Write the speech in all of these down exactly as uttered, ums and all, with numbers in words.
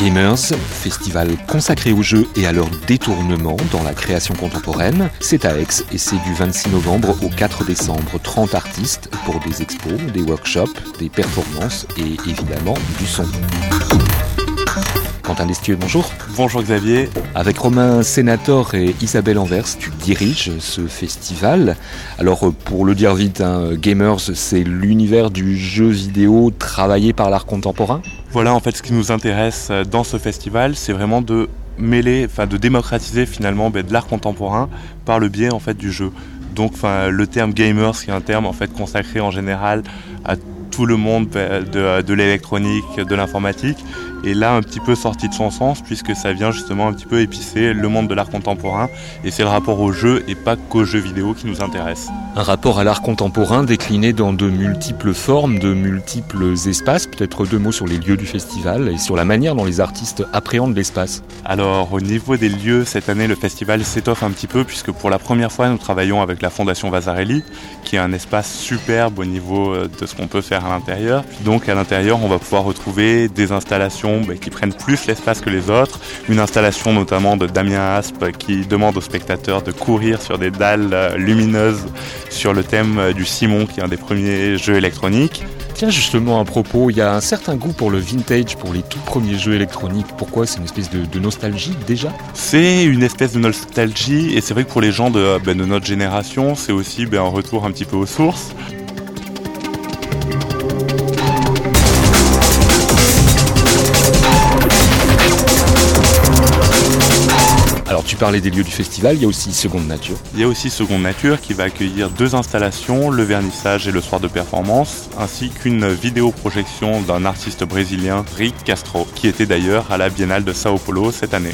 Gamers, festival consacré aux jeux et à leur détournement dans la création contemporaine. C'est à Aix et c'est du vingt-six novembre au quatre décembre. trente artistes pour des expos, des workshops, des performances et évidemment du son. Quentin Destieux, bonjour. Bonjour Xavier. Avec Romain Sénator et Isabelle Anvers, tu diriges ce festival. Alors pour le dire vite, hein, Gamers, c'est l'univers du jeu vidéo travaillé par l'art contemporain. Voilà, en fait, ce qui nous intéresse dans ce festival, c'est vraiment de mêler, enfin de démocratiser finalement ben, de l'art contemporain par le biais en fait du jeu. Donc, enfin, le terme gamers, qui est un terme en fait consacré en général à tout le monde de, de l'électronique, de l'informatique, et là un petit peu sorti de son sens puisque ça vient justement un petit peu épicer le monde de l'art contemporain et c'est le rapport au jeu et pas qu'aux jeux vidéo qui nous intéresse. Un rapport à l'art contemporain décliné dans de multiples formes, de multiples espaces. Peut-être deux mots sur les lieux du festival et sur la manière dont les artistes appréhendent l'espace. Alors au niveau des lieux, cette année le festival s'étoffe un petit peu puisque pour la première fois nous travaillons avec la Fondation Vasarely qui est un espace superbe au niveau de ce qu'on peut faire à l'intérieur. Donc à l'intérieur on va pouvoir retrouver des installations qui prennent plus l'espace que les autres. Une installation notamment de Damien Aspe qui demande aux spectateurs de courir sur des dalles lumineuses sur le thème du Simon qui est un des premiers jeux électroniques. Tiens, justement à propos, il y a un certain goût pour le vintage, pour les tout premiers jeux électroniques. Pourquoi ? C'est une espèce de, de nostalgie déjà ? C'est une espèce de nostalgie et c'est vrai que pour les gens de, ben, de notre génération, c'est aussi ben, un retour un petit peu aux sources. Alors tu parlais des lieux du festival, il y a aussi Seconde Nature. Il y a aussi Seconde Nature qui va accueillir deux installations, le vernissage et le soir de performance, ainsi qu'une vidéoprojection d'un artiste brésilien, Rick Castro, qui était d'ailleurs à la Biennale de Sao Paulo cette année.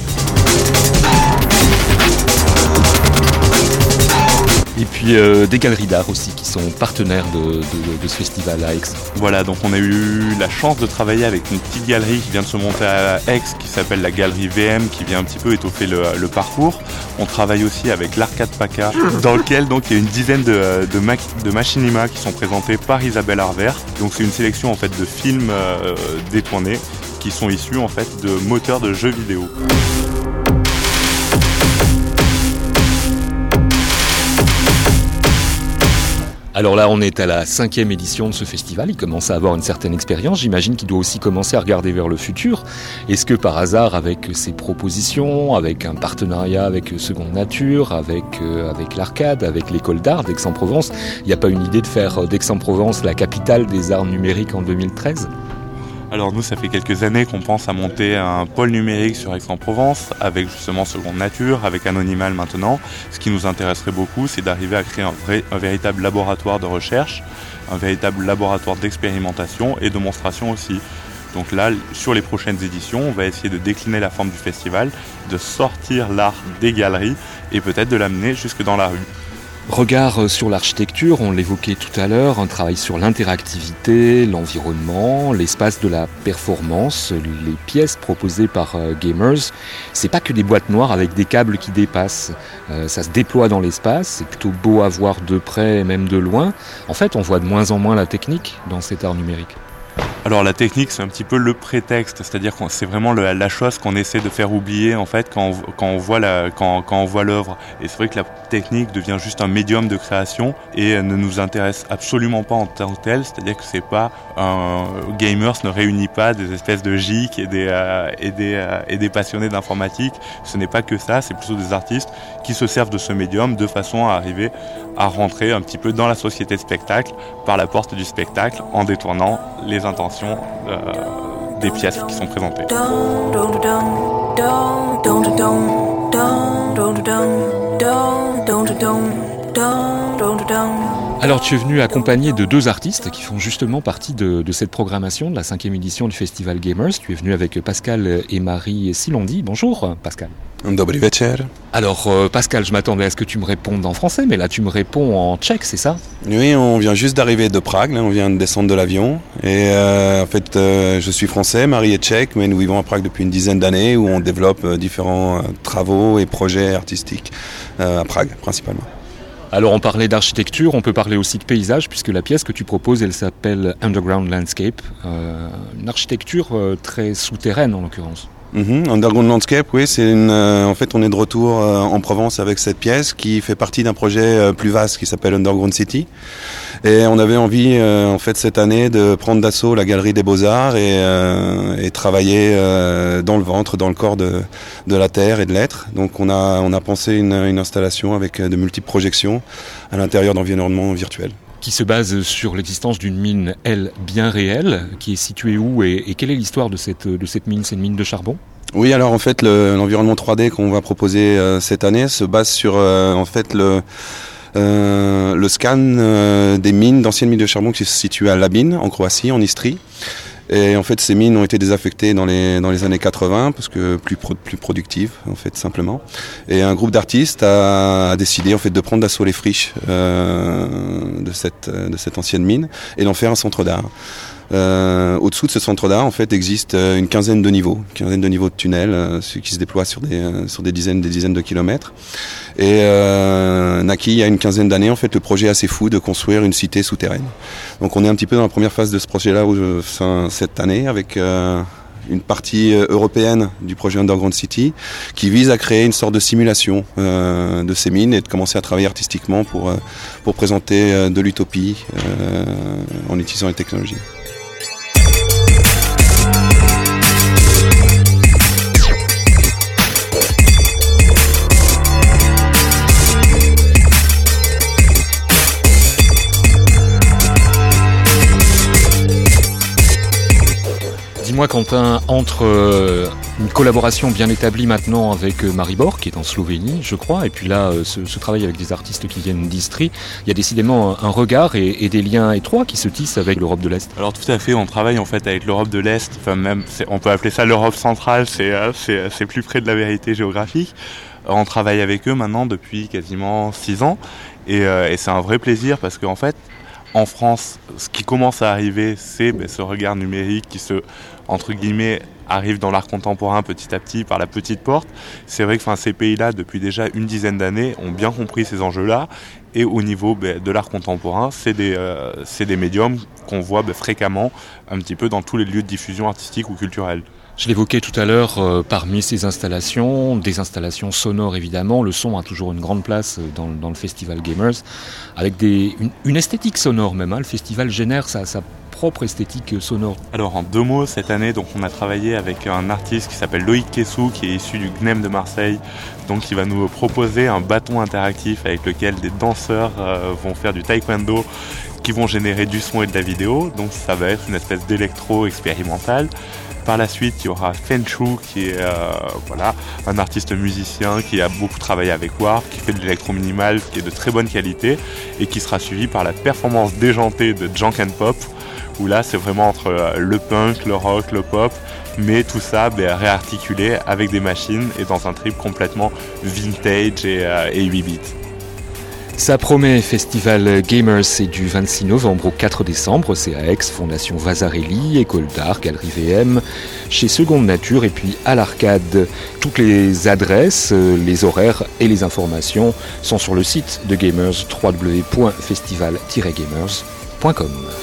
Et puis euh, des galeries d'art aussi qui sont partenaires de, de, de ce festival à Aix. Voilà, donc on a eu la chance de travailler avec une petite galerie qui vient de se monter à Aix qui s'appelle la galerie V M qui vient un petit peu étoffer le, le parcours. On travaille aussi avec l'Arcade Paca dans lequel donc, il y a une dizaine de, de, ma- de machinima qui sont présentés par Isabelle Anvers. Donc c'est une sélection en fait de films euh, détournés qui sont issus en fait de moteurs de jeux vidéo. Alors là, on est à la cinquième édition de ce festival. Il commence à avoir une certaine expérience. J'imagine qu'il doit aussi commencer à regarder vers le futur. Est-ce que par hasard, avec ces propositions, avec un partenariat avec Seconde Nature, avec, euh, avec l'Arcade, avec l'école d'art d'Aix-en-Provence, il n'y a pas une idée de faire d'Aix-en-Provence la capitale des arts numériques en deux mille treize ? Alors nous, ça fait quelques années qu'on pense à monter un pôle numérique sur Aix-en-Provence avec justement Seconde Nature, avec Anonymal maintenant. Ce qui nous intéresserait beaucoup, c'est d'arriver à créer un, vrai, un véritable laboratoire de recherche, un véritable laboratoire d'expérimentation et de démonstration aussi. Donc là, sur les prochaines éditions, on va essayer de décliner la forme du festival, de sortir l'art des galeries et peut-être de l'amener jusque dans la rue. Regard sur l'architecture, on l'évoquait tout à l'heure, un travail sur l'interactivité, l'environnement, l'espace de la performance, les pièces proposées par euh, Gamers. C'est pas que des boîtes noires avec des câbles qui dépassent. Euh, ça se déploie dans l'espace, c'est plutôt beau à voir de près et même de loin. En fait, on voit de moins en moins la technique dans cet art numérique. Alors la technique, c'est un petit peu le prétexte, c'est-à-dire que c'est vraiment le, la chose qu'on essaie de faire oublier en fait quand on, quand on voit la, quand, quand on voit l'œuvre. Et c'est vrai que la technique devient juste un médium de création et ne nous intéresse absolument pas en tant que tel, c'est-à-dire que c'est pas un Gamers ne réunit pas des espèces de geeks et des euh, et des euh, et des passionnés d'informatique. Ce n'est pas que ça, c'est plutôt des artistes qui se servent de ce médium de façon à arriver à rentrer un petit peu dans la société de spectacle par la porte du spectacle en détournant les intentions euh, des pièces qui sont présentées. Alors tu es venu accompagné de deux artistes qui font justement partie de, de cette programmation de la cinquième édition du Festival Gamers. Tu es venu avec Pascal et Marie Silondi. Bonjour Pascal. Dobry večer. Alors euh, Pascal, je m'attendais à ce que tu me répondes en français, mais là tu me réponds en tchèque, c'est ça ? Oui, on vient juste d'arriver de Prague, là, on vient de descendre de l'avion. Et euh, en fait, euh, je suis français, Marie est tchèque, mais nous vivons à Prague depuis une dizaine d'années où on développe euh, différents euh, travaux et projets artistiques euh, à Prague, principalement. Alors on parlait d'architecture, on peut parler aussi de paysage, puisque la pièce que tu proposes, elle s'appelle Underground Landscape, euh, une architecture euh, très souterraine en l'occurrence. Mm-hmm. Underground Landscape, oui, c'est une. Euh, en fait, on est de retour euh, en Provence avec cette pièce qui fait partie d'un projet euh, plus vaste qui s'appelle Underground City. Et on avait envie, euh, en fait, cette année, de prendre d'assaut la Galerie des Beaux-Arts et, euh, et travailler euh, dans le ventre, dans le corps de, de la terre et de l'être. Donc, on a on a pensé une, une installation avec de multiples projections à l'intérieur d'environnements virtuels. Qui se base sur l'existence d'une mine, elle, bien réelle, qui est située où et, et quelle est l'histoire de cette, de cette mine? C'est une mine de charbon? Oui, alors en fait, le, l'environnement trois D qu'on va proposer euh, cette année se base sur euh, en fait le euh, le scan euh, des mines, d'anciennes mines de charbon qui se situent à Labin, en Croatie, en Istrie. Et en fait, ces mines ont été désaffectées dans les dans les années quatre-vingts parce que plus pro, plus productives, en fait, simplement. Et un groupe d'artistes a, a décidé en fait de prendre d'assaut les friches euh, de cette de cette ancienne mine et d'en faire un centre d'art. Euh, au-dessous de ce centre d'art, en fait, existe une quinzaine de niveaux, une quinzaine de niveaux de tunnels, euh, qui se déploient sur des euh, sur des dizaines, des dizaines de kilomètres. Et euh, naquit il y a une quinzaine d'années, en fait, le projet assez fou de construire une cité souterraine. Donc, on est un petit peu dans la première phase de ce projet-là où, enfin, cette année, avec euh, une partie européenne du projet Underground City, qui vise à créer une sorte de simulation euh, de ces mines et de commencer à travailler artistiquement pour euh, pour présenter euh, de l'utopie euh, en utilisant les technologies. Dis-moi Quentin, entre euh, une collaboration bien établie maintenant avec euh, Maribor, qui est en Slovénie, je crois, et puis là, euh, ce, ce travail avec des artistes qui viennent d'Istrie, il y a décidément un, un regard et, et des liens étroits qui se tissent avec l'Europe de l'Est. Alors tout à fait, on travaille en fait avec l'Europe de l'Est, enfin même, c'est, on peut appeler ça l'Europe centrale, c'est, euh, c'est, c'est plus près de la vérité géographique. On travaille avec eux maintenant depuis quasiment six ans, et, euh, et c'est un vrai plaisir parce qu'en fait, en France, ce qui commence à arriver, c'est ben, ce regard numérique qui se, entre guillemets, arrive dans l'art contemporain petit à petit par la petite porte. C'est vrai que enfin, ces pays-là, depuis déjà une dizaine d'années, ont bien compris ces enjeux-là. Et au niveau ben, de l'art contemporain, c'est des, euh, c'est des médiums qu'on voit ben, fréquemment un petit peu dans tous les lieux de diffusion artistique ou culturelle. Je l'évoquais tout à l'heure, euh, parmi ces installations, des installations sonores évidemment, le son a toujours une grande place dans, dans le festival Gamers, avec des, une, une esthétique sonore même, hein. Le festival génère sa, sa propre esthétique sonore. Alors en deux mots, cette année, donc, on a travaillé avec un artiste qui s'appelle Loïc Kessou, qui est issu du G N E M de Marseille, donc qui va nous proposer un bâton interactif avec lequel des danseurs euh, vont faire du taekwondo, qui vont générer du son et de la vidéo, donc ça va être une espèce d'électro expérimental. Par la suite, il y aura Fenshu, qui est euh, voilà, un artiste musicien qui a beaucoup travaillé avec Warp, qui fait de l'électro minimal, qui est de très bonne qualité, et qui sera suivi par la performance déjantée de Junk and Pop, où là, c'est vraiment entre le punk, le rock, le pop, mais tout ça ben, réarticulé avec des machines et dans un trip complètement vintage et, euh, et huit bits. Ça promet. Festival Gamers, c'est du vingt-six novembre au quatre décembre, c'est à Aix, Fondation Vasarely, École d'Art, Galerie V M, chez Seconde Nature et puis à l'Arcade. Toutes les adresses, les horaires et les informations sont sur le site de Gamers, w w w point festival tiret gamers point com.